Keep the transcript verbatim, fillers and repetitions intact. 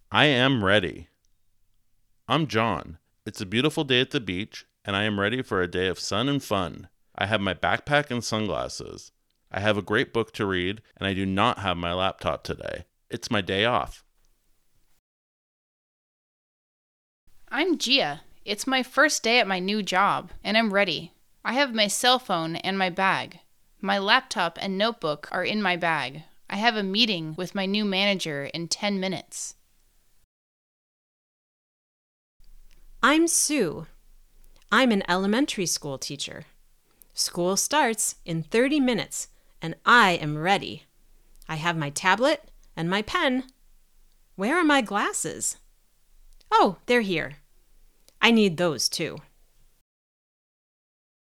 I am ready. I'm John. It's a beautiful day at the beach, and I am ready for a day of sun and fun. I have my backpack and sunglasses. I have a great book to read, and I do not have my laptop today. It's my day off. I'm Gia. It's my first day at my new job, and I'm ready. I have my cell phone and my bag. My laptop and notebook are in my bag. I have a meeting with my new manager in ten minutes. I'm Sue. I'm an elementary school teacher. School starts in thirty minutes, and I am ready. I have my tablet and my pen. Where are my glasses? Oh, they're here. I need those too.